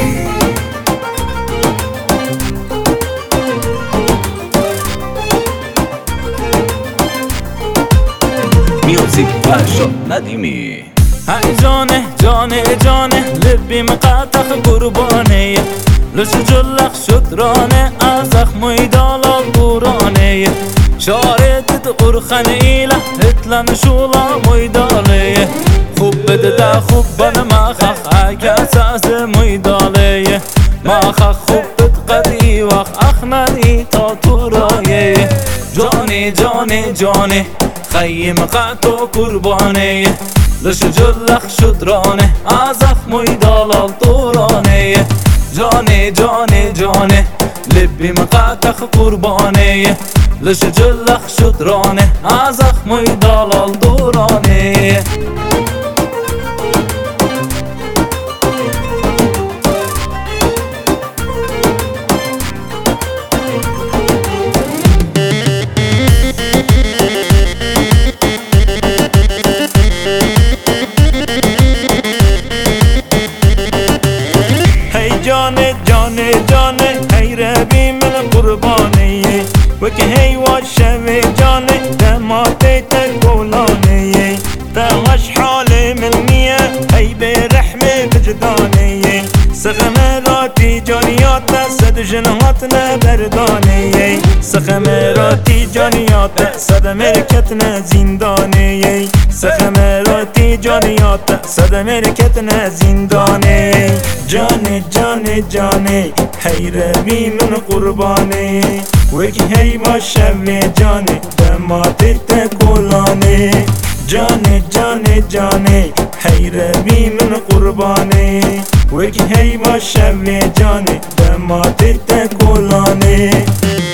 میوزیک فرشاد ندیمی. ای جانه جانه جانه لبی مقطخ قربانه لش جلخ شد رانه از زخموی دالال بورانه شارتت قرخن ایله اتلن شولا مویداله خوب بده دا خوب بنا مخخ اکس از مویداله مخخ خوب بد قدی وقت اخنری تا تو رایه جانه جانه جانه خیم قطع قربانه لش جلخ شد رانه از زخموی دالال دورانه جانه جانه جانه لبی مقطخ قربانه لش جلخ شد رانه از زخموی دالال دورانه جانه جانه جانه هی ربی من قربانه وکی هی واشوی جانه دماتی تقولانه تغش حالي منية هي برحم بجداني سخمراتي جانيات سد جنهاتنا برداني سخمراتي جانيات سد مركتنا زنداني سخمراتي جانيات سد مركتنا زنداني جاني جاني جاني هي ربي من قرباني وكي هي ما شوي جاني دماتي تقولاني جاني جاني جاني هي ربي من قرباني وكي هي ما شوي جاني دماتي تقولاني